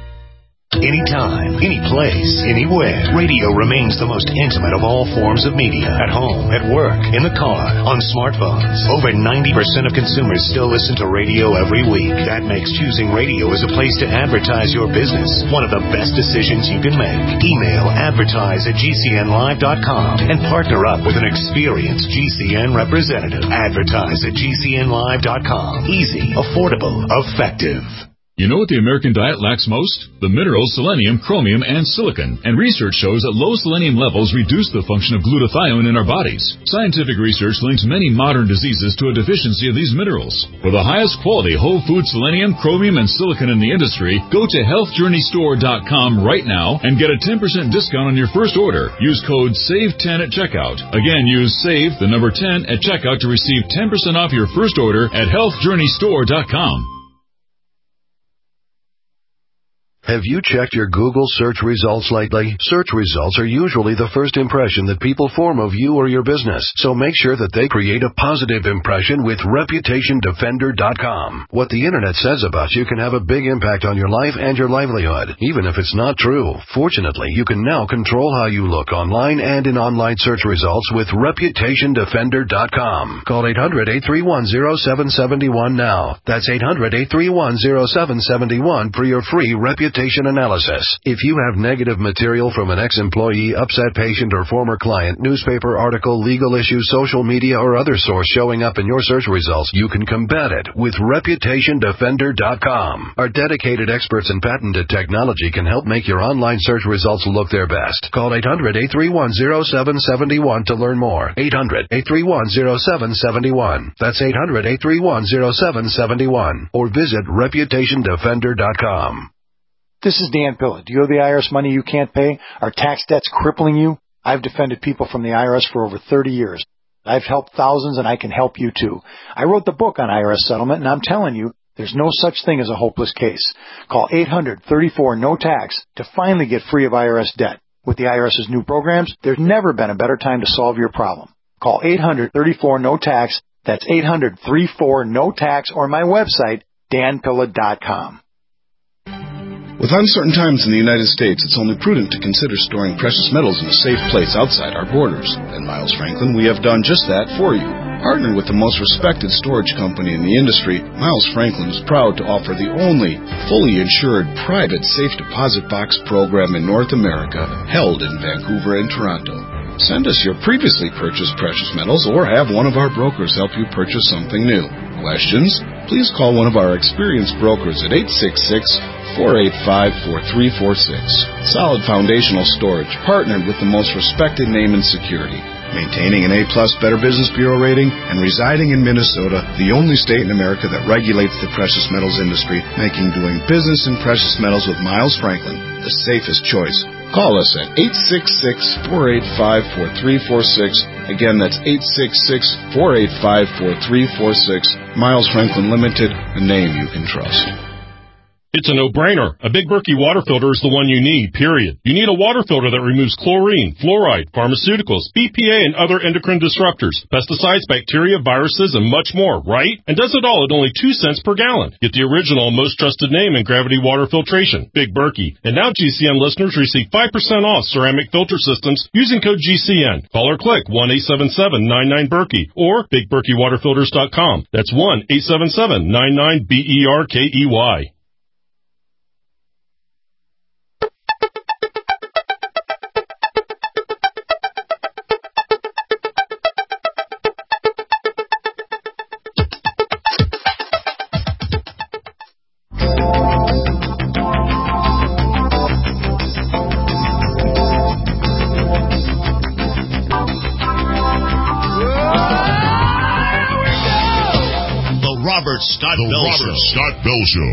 Anytime, any place, anywhere, radio remains the most intimate of all forms of media. At home, at work, in the car, on smartphones. Over ninety percent of consumers still listen to radio every week. That makes choosing radio as a place to advertise your business one of the best decisions you can make. Email advertise at G C N live dot com and partner up with an experienced G C N representative. Advertise at G C N live dot com. Easy, affordable, effective. You know what the American diet lacks most? The minerals selenium, chromium, and silicon. And research shows that low selenium levels reduce the function of glutathione in our bodies. Scientific research links many modern diseases to a deficiency of these minerals. For the highest quality whole food selenium, chromium, and silicon in the industry, go to health journey store dot com right now and get a ten percent discount on your first order. Use code save ten at checkout. Again, use SAVE, the number ten, at checkout to receive ten percent off your first order at health journey store dot com. Have you checked your Google search results lately? Search results are usually the first impression that people form of you or your business, so make sure that they create a positive impression with reputation defender dot com. What the internet says about you can have a big impact on your life and your livelihood, even if it's not true. Fortunately, you can now control how you look online and in online search results with reputation defender dot com. Call eight hundred, eight three one, zero seven seven one now. That's eight hundred, eight three one, zero seven seven one for your free reputation analysis. If you have negative material from an ex-employee, upset patient, or former client, newspaper article, legal issue, social media, or other source showing up in your search results, you can combat it with reputation defender dot com. Our dedicated experts in patented technology can help make your online search results look their best. Call eight hundred, eight three one, zero seven seven one to learn more. eight hundred, eight three one, zero seven seven one. That's eight hundred, eight three one, zero seven seven one. Or visit reputation defender dot com. This is Dan Pilla. Do you owe the I R S money you can't pay? Are tax debts crippling you? I've defended people from the I R S for over thirty years. I've helped thousands, and I can help you too. I wrote the book on I R S settlement, and I'm telling you, there's no such thing as a hopeless case. Call eight hundred, thirty-four, no tax to finally get free of I R S debt. With the IRS's new programs, there's never been a better time to solve your problem. Call eight hundred, thirty-four, no tax. That's eight hundred, thirty-four, no tax, or my website, dan pilla dot com. With uncertain times in the United States, it's only prudent to consider storing precious metals in a safe place outside our borders. At Miles Franklin, we have done just that for you. Partnered with the most respected storage company in the industry, Miles Franklin is proud to offer the only fully insured private safe deposit box program in North America, held in Vancouver and Toronto. Send us your previously purchased precious metals or have one of our brokers help you purchase something new. Questions? Please call one of our experienced brokers at eight six six, four eight five, four three four six. Solid Foundational Storage, partnered with the most respected name in security. Maintaining an A-plus Better Business Bureau rating and residing in Minnesota, the only state in America that regulates the precious metals industry, making doing business in precious metals with Miles Franklin the safest choice. Call us at eight six six, four eight five, four three four six. Again, that's eight six six, four eight five, four three four six. Miles Franklin Limited, a name you can trust. It's a no-brainer. A Big Berkey water filter is the one you need, period. You need a water filter that removes chlorine, fluoride, pharmaceuticals, B P A, and other endocrine disruptors, pesticides, bacteria, viruses, and much more, right? And does it all at only two cents per gallon. Get the original, most trusted name in gravity water filtration, Big Berkey. And now G C N listeners receive five percent off ceramic filter systems using code G C N. Call or click one eight seven seven, nine nine, Berkey or big berkey water filters dot com. That's one eight seven seven, nine nine, B E R K E Y. Scott the Bell Robert Show. Scott Bell Show.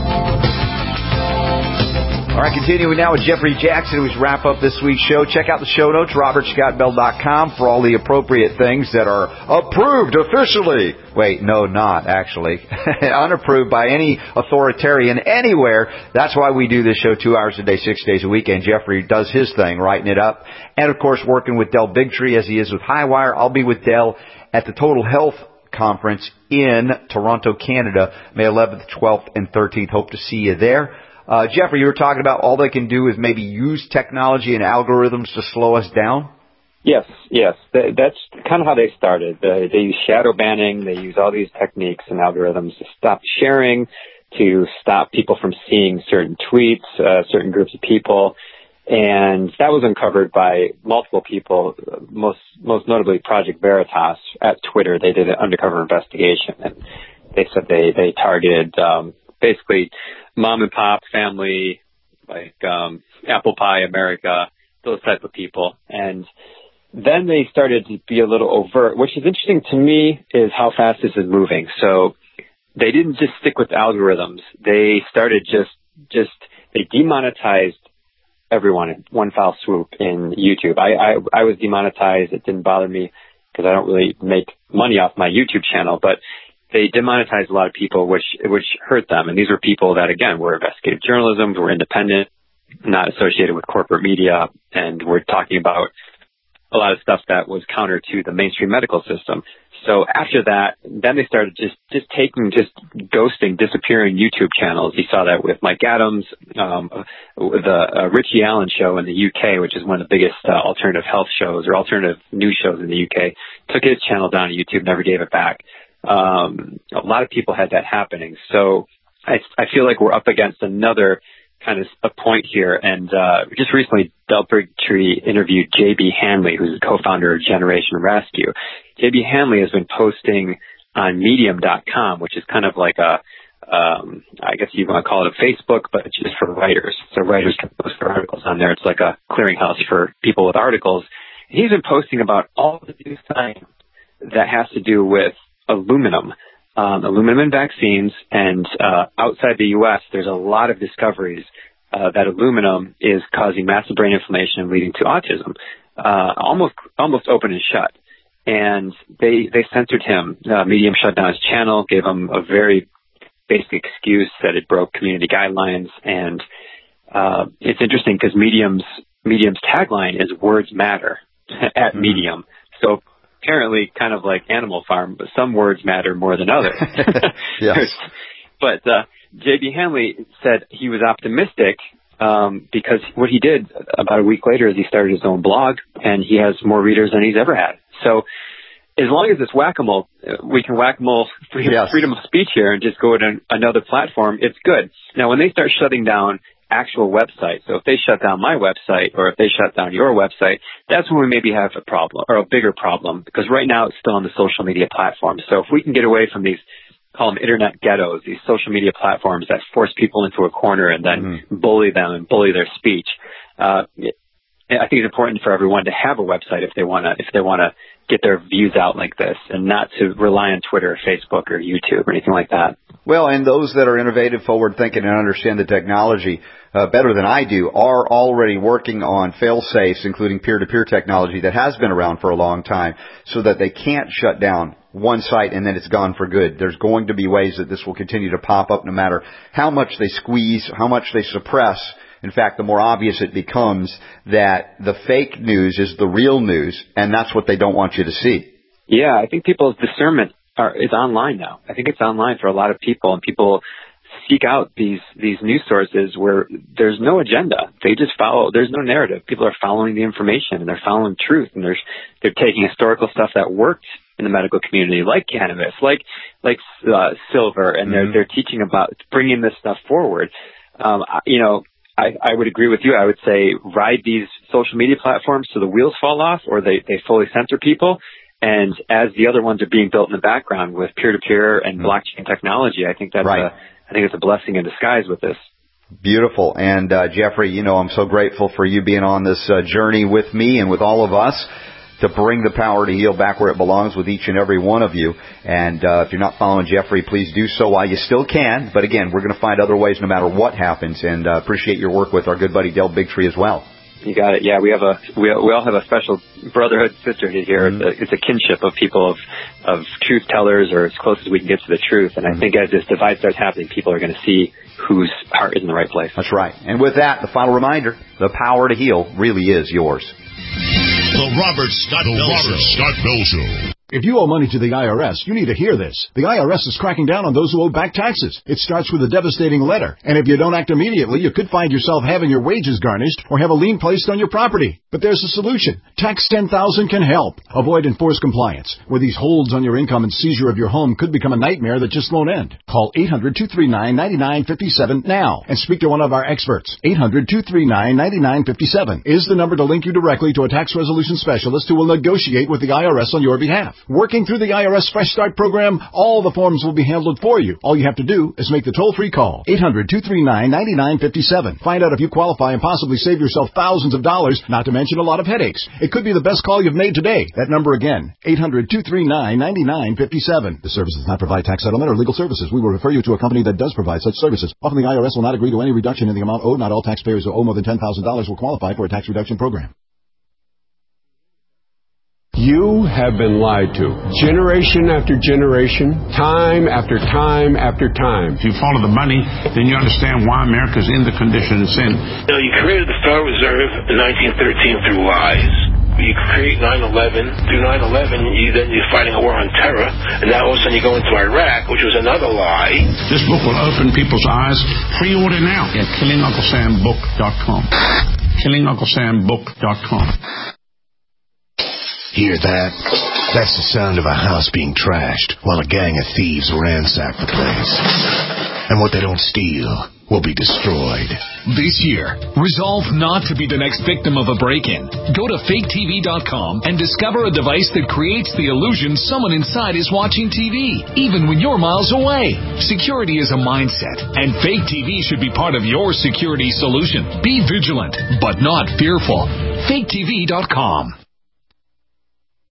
All right, continuing now with Jeffrey Jackson, who's wrap up this week's show. Check out the show notes, robert scott bell dot com, for all the appropriate things that are approved officially. Wait, no, not actually. Unapproved by any authoritarian anywhere. That's why we do this show two hours a day, six days a week, and Jeffrey does his thing, writing it up. And, of course, working with Del Bigtree as he is with Highwire. I'll be with Del at the Total Health Conference in Toronto, Canada, May eleventh, twelfth, and thirteenth. Hope to see you there. Uh, Jeffrey, you were talking about all they can do is maybe use technology and algorithms to slow us down? Yes, yes. That's kind of how they started. They, they use shadow banning. They use all these techniques and algorithms to stop sharing, to stop people from seeing certain tweets, uh, certain groups of people. And that was uncovered by multiple people, most most notably Project Veritas at Twitter. They did an undercover investigation, and they said they, they targeted um, basically mom and pop family, like um, Apple Pie America, those type of people. And then they started to be a little overt. Which is interesting to me is how fast this is moving. So they didn't just stick with algorithms. They started just just they demonetized everyone in one foul swoop in YouTube. I, I, I was demonetized. It didn't bother me because I don't really make money off my YouTube channel, but they demonetized a lot of people, which, which hurt them. And these were people that, again, were investigative journalism, were independent, not associated with corporate media. And we're talking about a lot of stuff that was counter to the mainstream medical system. So after that, then they started just, just taking, just ghosting, disappearing YouTube channels. You saw that with Mike Adams, um, the uh, Richie Allen show in the U K, which is one of the biggest uh, alternative health shows or alternative news shows in the U K, took his channel down to YouTube, never gave it back. Um, a lot of people had that happening. So I, I feel like we're up against another kind of a point here. And uh, just recently, Del Bigtree interviewed J B Hanley, who's the co-founder of Generation Rescue. J B Hanley has been posting on medium dot com, which is kind of like a, um, I guess you want to call it a Facebook, but it's just for writers. So writers can post their articles on there. It's like a clearinghouse for people with articles. And he's been posting about all the new science that has to do with aluminum. Um, aluminum in vaccines, and uh, outside the U S, there's a lot of discoveries uh, that aluminum is causing massive brain inflammation and leading to autism, uh, almost almost open and shut. And they they censored him. Uh, Medium shut down his channel, gave him a very basic excuse that it broke community guidelines. And uh, it's interesting because Medium's Medium's tagline is "Words Matter" at mm-hmm. Medium. So apparently, kind of like Animal Farm, but some words matter more than others. Yes. But uh, J B. Hanley said he was optimistic um, because what he did about a week later is he started his own blog, and he has more readers than he's ever had. So as long as it's whack-a-mole, we can whack-a-mole freedom, yes. freedom of speech here and just go to another platform, it's good. Now, when they start shutting down actual websites, so if they shut down my website or if they shut down your website, that's when we maybe have a problem or a bigger problem, because right now it's still on the social media platforms. So if we can get away from these, call them internet ghettos, these social media platforms that force people into a corner and then mm-hmm. bully them and bully their speech, uh, I think it's important for everyone to have a website if they want to if they want to get their views out like this, and not to rely on Twitter or Facebook or YouTube or anything like that. Well, and those that are innovative, forward-thinking, and understand the technology uh, better than I do are already working on fail-safes, including peer-to-peer technology that has been around for a long time, so that they can't shut down one site and then it's gone for good. There's going to be ways that this will continue to pop up no matter how much they squeeze, how much they suppress. In fact, the more obvious it becomes that the fake news is the real news, and that's what they don't want you to see. Yeah, I think people's discernment are, is online now. I think it's online for a lot of people, and people seek out these these news sources where there's no agenda. They just follow. There's no narrative. People are following the information, and they're following truth, and they're they're taking historical stuff that worked in the medical community, like cannabis, like like uh, silver, and mm-hmm. they're they're teaching about bringing this stuff forward. Um, you know. I, I would agree with you. I would say ride these social media platforms till the wheels fall off, or they, they fully censor people. And as the other ones are being built in the background with peer-to-peer and mm-hmm. blockchain technology, I think that's right. a, I think it's a blessing in disguise with this. Beautiful. And uh, Jeffrey, you know, I'm so grateful for you being on this uh, journey with me and with all of us to bring the power to heal back where it belongs with each and every one of you. And uh, if you're not following Jeffrey, please do so while you still can. But again, we're going to find other ways no matter what happens, and uh, appreciate your work with our good buddy Del Bigtree as well. You got it. Yeah, we have a we we all have a special brotherhood, sisterhood here. Mm-hmm. It's, a, it's a kinship of people of of truth tellers, or as close as we can get to the truth. And mm-hmm. I think as this divide starts happening, people are going to see whose heart is in the right place. That's right. And with that, the final reminder: the power to heal really is yours. The Robert Scott the Bell Robert Show. Scott Bell Show. If you owe money to the I R S, you need to hear this. The I R S is cracking down on those who owe back taxes. It starts with a devastating letter. And if you don't act immediately, you could find yourself having your wages garnished or have a lien placed on your property. But there's a solution. Tax ten thousand can help. Avoid enforced compliance, where these holds on your income and seizure of your home could become a nightmare that just won't end. Call eight hundred, two three nine, nine nine five seven now and speak to one of our experts. eight hundred, two three nine, nine nine five seven is the number to link you directly to a tax resolution specialist who will negotiate with the I R S on your behalf. Working through the I R S Fresh Start program, all the forms will be handled for you. All you have to do is make the toll-free call. eight hundred, two three nine, nine nine five seven. Find out if you qualify and possibly save yourself thousands of dollars, not to mention a lot of headaches. It could be the best call you've made today. That number again, eight hundred, two three nine, nine nine five seven. The service does not provide tax settlement or legal services. We will refer you to a company that does provide such services. Often the I R S will not agree to any reduction in the amount owed. Not all taxpayers who owe more than ten thousand dollars will qualify for a tax reduction program. You have been lied to. Generation after generation, time after time after time. If you follow the money, then you understand why America's in the condition it's in. You know, you created the Federal Reserve in nineteen thirteen through lies. You create nine eleven. Through nine eleven, you, then you're fighting a war on terror. And now all of a sudden you go into Iraq, which was another lie. This book will open people's eyes. Pre-order now at killing uncle sam book dot com. killing uncle sam book dot com. Hear that? That's the sound of a house being trashed while a gang of thieves ransack the place. And what they don't steal will be destroyed. This year, resolve not to be the next victim of a break-in. Go to fake T V dot com and discover a device that creates the illusion someone inside is watching T V, even when you're miles away. Security is a mindset, and Fake T V should be part of your security solution. Be vigilant, but not fearful. fake T V dot com.